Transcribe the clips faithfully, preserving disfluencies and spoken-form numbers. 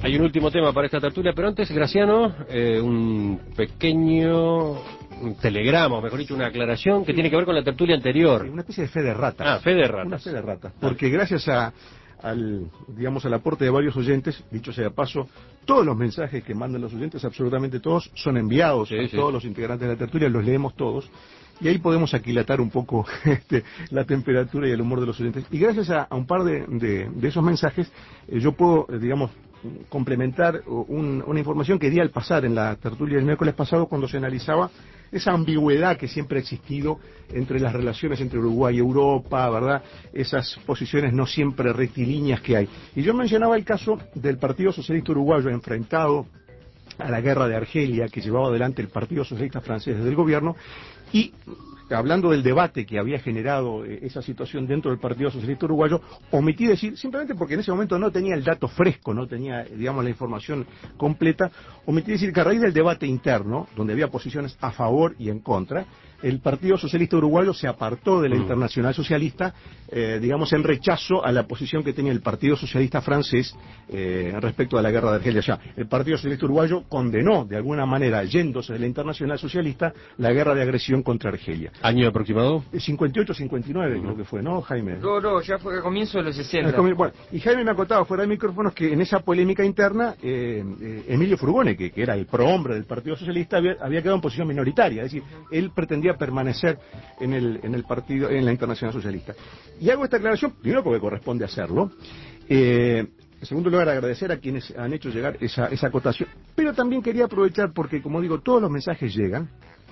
Hay un último tema para esta tertulia, pero antes, Graciano, eh, un pequeño un telegrama, o mejor dicho, una aclaración que sí. tiene que ver con la tertulia anterior. Sí, una especie de fe de ratas. Ah, fe de ratas. Una fe de ratas. Porque gracias a, al, digamos, al aporte de varios oyentes, dicho sea de paso, todos los mensajes que mandan los oyentes, absolutamente todos, son enviados sí, a sí. todos los integrantes de la tertulia, los leemos todos. Y ahí podemos aquilatar un poco este, la temperatura y el humor de los oyentes. Y gracias a, a un par de, de, de esos mensajes, eh, yo puedo, eh, digamos, complementar un, una información que di al pasar en la tertulia del miércoles pasado cuando se analizaba esa ambigüedad que siempre ha existido entre las relaciones entre Uruguay y Europa, ¿verdad? Esas posiciones no siempre rectilíneas que hay. Y yo mencionaba el caso del Partido Socialista Uruguayo enfrentado a la guerra de Argelia que llevaba adelante el Partido Socialista Francés desde el gobierno, y hablando del debate que había generado eh, esa situación dentro del Partido Socialista Uruguayo, omití decir, simplemente porque en ese momento no tenía el dato fresco, no tenía, digamos, la información completa, omití decir que a raíz del debate interno, donde había posiciones a favor y en contra, el Partido Socialista Uruguayo se apartó de la mm. Internacional Socialista, eh, digamos, en rechazo a la posición que tenía el Partido Socialista Francés eh, respecto a la guerra de Argelia. Ya, el Partido Socialista Uruguayo condenó, de alguna manera, yéndose de la Internacional Socialista, la guerra de agresión contra Argelia. ¿Año aproximado? cincuenta y ocho cincuenta y nueve uh-huh. creo que fue, ¿no, Jaime? No, no, ya fue a comienzo de los sesenta. Bueno, y Jaime me acotaba fuera de micrófonos que en esa polémica interna, eh, eh, Emilio Furgone, que, que era el prohombre del Partido Socialista, había, había quedado en posición minoritaria, es decir, él pretendía permanecer en el, en el partido, en la Internacional Socialista. Y hago esta aclaración, primero porque corresponde hacerlo, eh, en segundo lugar, agradecer a quienes han hecho llegar esa, esa acotación, pero también quería aprovechar porque, como digo, todos los mensajes llegan,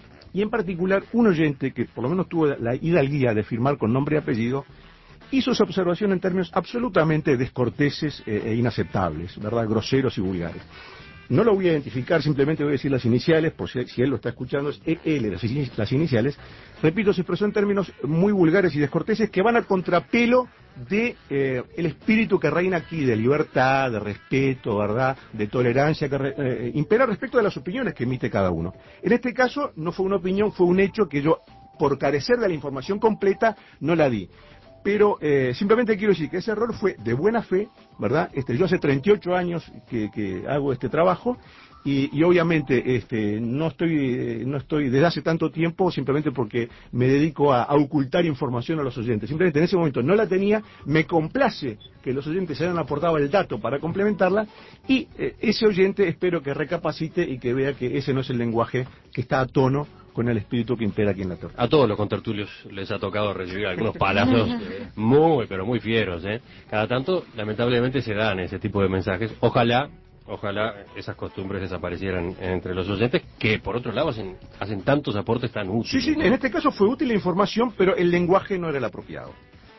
y en particular un oyente que por lo menos tuvo la hidalguía de firmar con nombre y apellido, hizo esa observación en términos absolutamente descorteses e, e inaceptables, ¿verdad? Groseros y vulgares. No lo voy a identificar, simplemente voy a decir las iniciales, por si, si él lo está escuchando, es E L, las, las iniciales. Repito, se expresó en términos muy vulgares y descorteses que van a contrapelo de eh, el espíritu que reina aquí, de libertad, de respeto, ¿verdad?, de tolerancia, que re, eh, impera respecto de las opiniones que emite cada uno. En este caso, no fue una opinión, fue un hecho que yo, por carecer de la información completa, no la di. Pero eh, simplemente quiero decir que ese error fue de buena fe, ¿verdad? Este, yo hace treinta y ocho años que, que hago este trabajo y, y obviamente este, no estoy no estoy desde hace tanto tiempo simplemente porque me dedico a, a ocultar información a los oyentes. Simplemente en ese momento no la tenía, me complace que los oyentes hayan aportado el dato para complementarla y eh, ese oyente espero que recapacite y que vea que ese no es el lenguaje que está a tono con el espíritu que impera aquí en la tertulia. A todos los contertulios les ha tocado recibir algunos palazos muy, pero muy fieros, ¿eh? Cada tanto, lamentablemente, se dan ese tipo de mensajes. Ojalá, ojalá esas costumbres desaparecieran entre los oyentes, que por otro lado hacen, hacen tantos aportes tan útiles. Sí, sí, en este caso fue útil la información, pero el lenguaje no era el apropiado.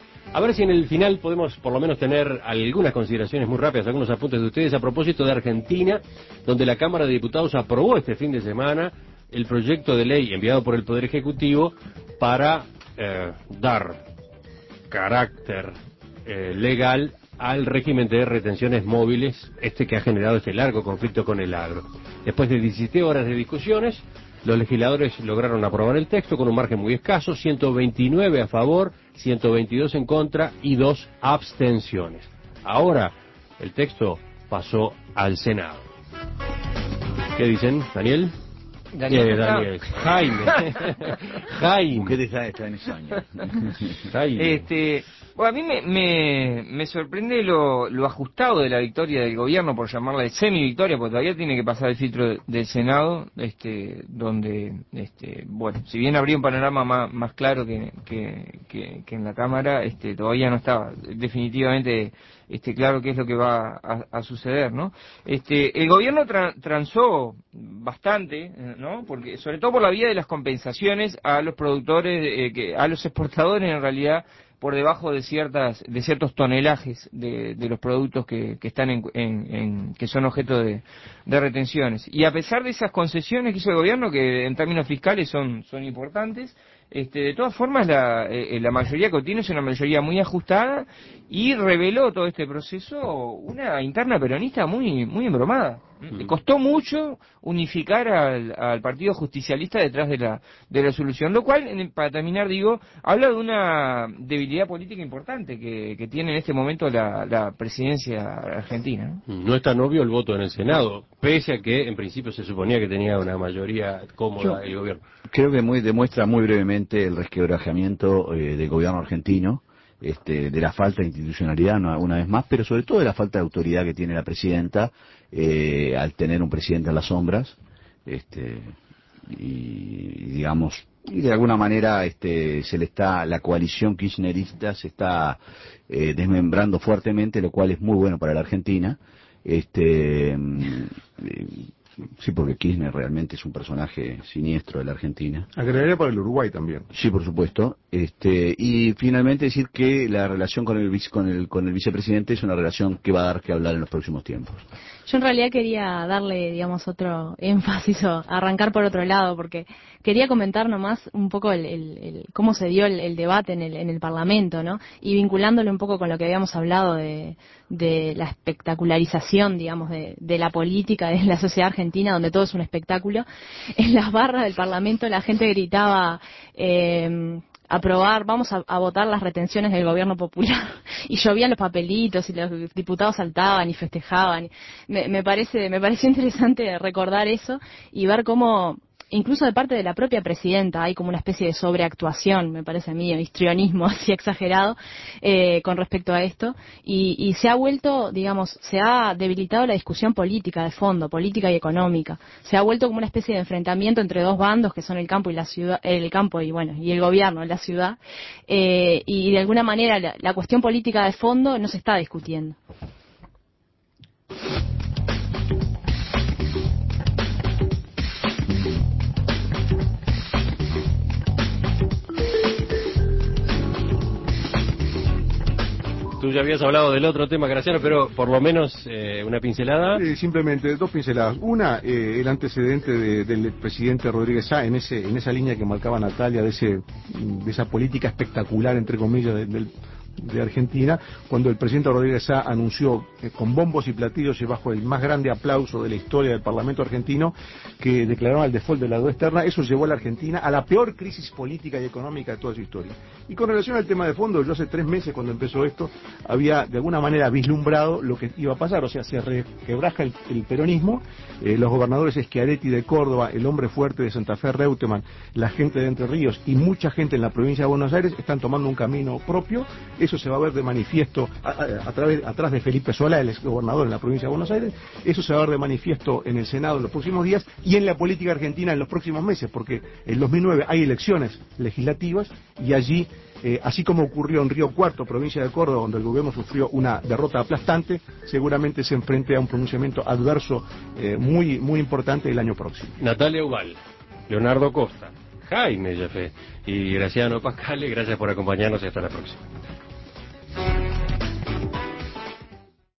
A ver si en el final podemos por lo menos tener algunas consideraciones muy rápidas, algunos apuntes de ustedes a propósito de Argentina, donde la Cámara de Diputados aprobó este fin de semana el proyecto de ley enviado por el Poder Ejecutivo para eh, dar carácter eh, legal al régimen de retenciones móviles, este que ha generado este largo conflicto con el agro. Después de diecisiete horas de discusiones, los legisladores lograron aprobar el texto con un margen muy escaso, ciento veintinueve a favor, ciento veintidós en contra y dos abstenciones. Ahora, el texto pasó al Senado. ¿Qué dicen, Daniel? Daniel, eh, Daniel. Jaime. Jaime. ¿Qué deja de estar en ese año? Jaime. Este, bueno, a mí me, me, me sorprende lo, lo ajustado de la victoria del gobierno, por llamarla de semi-victoria, porque todavía tiene que pasar el filtro del Senado, este, donde, este, bueno, si bien habría un panorama más, más claro que, que, que, que en la Cámara, este, todavía no está definitivamente este, claro qué es lo que va a, a suceder, ¿no? Este, el gobierno tra transó bastante, ¿no? Porque, sobre todo por la vía de las compensaciones a los productores, eh, que, a los exportadores en realidad, por debajo de ciertas de ciertos tonelajes de, de los productos que, que están en, en, en que son objeto de, de retenciones. Y a pesar de esas concesiones que hizo el gobierno, que en términos fiscales son son importantes, Este, de todas formas, la, eh, la mayoría que obtiene es una mayoría muy ajustada y reveló todo este proceso una interna peronista muy muy embromada. Le costó mucho unificar al, al Partido Justicialista detrás de la de la solución, lo cual, en, para terminar, digo, habla de una debilidad política importante que, que tiene en este momento la, la presidencia argentina, ¿no? No es tan obvio el voto en el Senado, pese a que en principio se suponía que tenía una mayoría cómoda el gobierno. Creo que muy, demuestra muy brevemente el resquebrajamiento eh, del gobierno argentino, este, de la falta de institucionalidad una, una vez más, pero sobre todo de la falta de autoridad que tiene la presidenta eh, al tener un presidente en las sombras, este, y, y digamos, y de alguna manera este, se le está, la coalición kirchnerista se está eh, desmembrando fuertemente, lo cual es muy bueno para la Argentina. Este, eh, Sí, porque Kirchner realmente es un personaje siniestro de la Argentina. Agregaría para el Uruguay también. Sí, por supuesto. Este, y finalmente decir que la relación con el, vice, con el con el vicepresidente es una relación que va a dar que hablar en los próximos tiempos. Yo en realidad quería darle, digamos, otro énfasis o arrancar por otro lado, porque quería comentar nomás un poco el, el, el cómo se dio el, el debate en el, en el Parlamento, ¿no? Y vinculándole un poco con lo que habíamos hablado de, de la espectacularización, digamos, de, de la política de la sociedad argentina, donde todo es un espectáculo. En las barras del Parlamento la gente gritaba... Eh, aprobar, vamos a, a votar las retenciones del gobierno popular, y llovían los papelitos y los diputados saltaban y festejaban. Me, me parece, me pareció interesante recordar eso y ver cómo, incluso de parte de la propia presidenta, hay como una especie de sobreactuación, me parece a mí, histrionismo así exagerado, eh, con respecto a esto, y, y se ha vuelto, digamos, se ha debilitado la discusión política de fondo, política y económica. Se ha vuelto como una especie de enfrentamiento entre dos bandos que son el campo y la ciudad, el campo y bueno, y el gobierno, la ciudad, eh, y de alguna manera la, la cuestión política de fondo no se está discutiendo. Tú ya habías hablado del otro tema, Graciano, pero por lo menos eh, una pincelada. Eh, simplemente dos pinceladas. Una, eh, el antecedente de, del presidente Rodríguez Sá en ese en esa línea que marcaba Natalia de ese de esa política espectacular entre comillas de, del de Argentina, cuando el presidente Rodríguez Sá anunció eh, con bombos y platillos y bajo el más grande aplauso de la historia del Parlamento argentino que declaraba el default de la deuda externa. Eso llevó a la Argentina a la peor crisis política y económica de toda su historia. Y con relación al tema de fondo, yo hace tres meses cuando empezó esto había de alguna manera vislumbrado lo que iba a pasar, o sea, se requebraja el, el peronismo, eh, los gobernadores Schiaretti de Córdoba, el hombre fuerte de Santa Fe, Reutemann, la gente de Entre Ríos y mucha gente en la provincia de Buenos Aires están tomando un camino propio. Eso se va a ver de manifiesto a, a, a través, atrás de Felipe Solá, el ex gobernador en la provincia de Buenos Aires. Eso se va a ver de manifiesto en el Senado en los próximos días y en la política argentina en los próximos meses, porque en dos mil nueve hay elecciones legislativas y allí, eh, así como ocurrió en Río Cuarto, provincia de Córdoba, donde el gobierno sufrió una derrota aplastante, seguramente se enfrente a un pronunciamiento adverso eh, muy, muy importante el año próximo. Natalia Ubal, Leonardo Costa, Jaime Jafé y Graciano Pascale, gracias por acompañarnos y hasta la próxima.